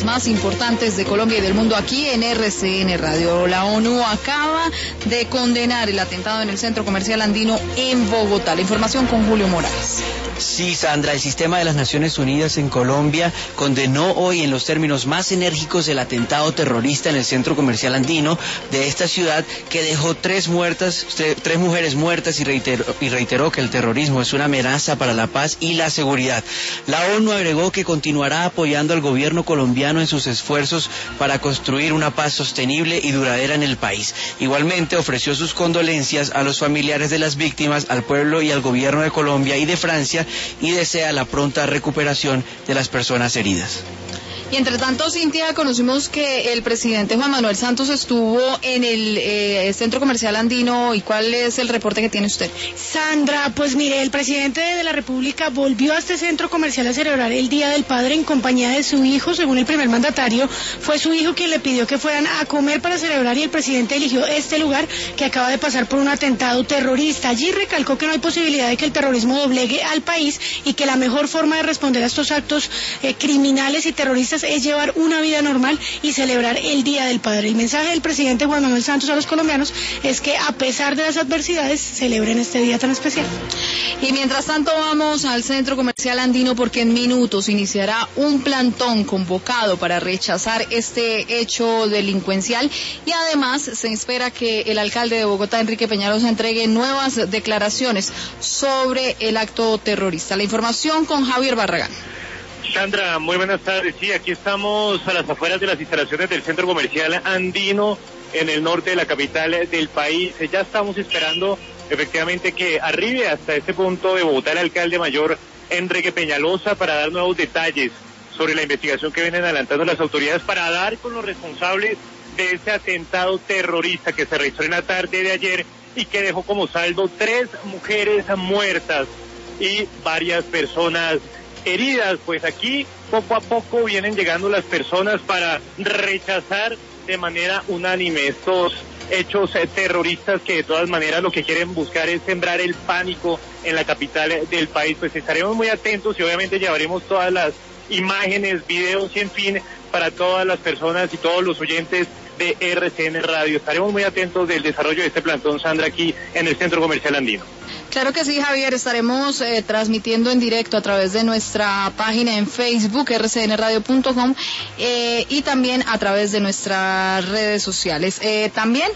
más importantes de Colombia y del mundo aquí en RCN Radio. La ONU acaba de condenar el atentado en el Centro Comercial Andino en Bogotá. La información con Julio Morales. Sí, Sandra, el sistema de las Naciones Unidas en Colombia condenó hoy en los términos más enérgicos el atentado terrorista en el Centro Comercial Andino de esta ciudad, que dejó tres mujeres muertas, y reiteró que el terrorismo es una amenaza para la paz y la seguridad. La ONU agregó que continuará apoyando al gobierno colombiano en sus esfuerzos para construir una paz sostenible y duradera en el país. Igualmente ofreció sus condolencias a los familiares de las víctimas, al pueblo y al gobierno de Colombia y de Francia, y desea la pronta recuperación de las personas heridas. Y entre tanto, Cintia, conocimos que el presidente Juan Manuel Santos estuvo en el Centro Comercial Andino. ¿Y cuál es el reporte que tiene usted? Sandra, pues mire, el presidente de la República volvió a este centro comercial a celebrar el Día del Padre en compañía de su hijo. Según el primer mandatario, fue su hijo quien le pidió que fueran a comer para celebrar, y el presidente eligió este lugar que acaba de pasar por un atentado terrorista. Allí recalcó que no hay posibilidad de que el terrorismo doblegue al país y que la mejor forma de responder a estos actos criminales y terroristas es llevar una vida normal y celebrar el Día del Padre. El mensaje del presidente Juan Manuel Santos a los colombianos es que, a pesar de las adversidades, celebren este día tan especial. Y mientras tanto vamos al Centro Comercial Andino, porque en minutos iniciará un plantón convocado para rechazar este hecho delincuencial, y además se espera que el alcalde de Bogotá, Enrique Peñalosa, entregue nuevas declaraciones sobre el acto terrorista. La información con Javier Barragán. Sandra, muy buenas tardes. Sí, aquí estamos a las afueras de las instalaciones del Centro Comercial Andino, en el norte de la capital del país. Ya estamos esperando efectivamente que arribe hasta este punto de Bogotá el alcalde mayor Enrique Peñalosa para dar nuevos detalles sobre la investigación que vienen adelantando las autoridades para dar con los responsables de ese atentado terrorista que se registró en la tarde de ayer y que dejó como saldo 3 mujeres muertas y varias personas heridas. Pues aquí poco a poco vienen llegando las personas para rechazar de manera unánime estos hechos terroristas, que de todas maneras lo que quieren buscar es sembrar el pánico en la capital del país. Pues estaremos muy atentos y obviamente llevaremos todas las imágenes, videos y en fin, para todas las personas y todos los oyentes de RCN Radio. Estaremos muy atentos del desarrollo de este plantón, Sandra, aquí en el Centro Comercial Andino. Claro que sí, Javier, estaremos transmitiendo en directo a través de nuestra página en Facebook, rcnradio.com, y también a través de nuestras redes sociales. También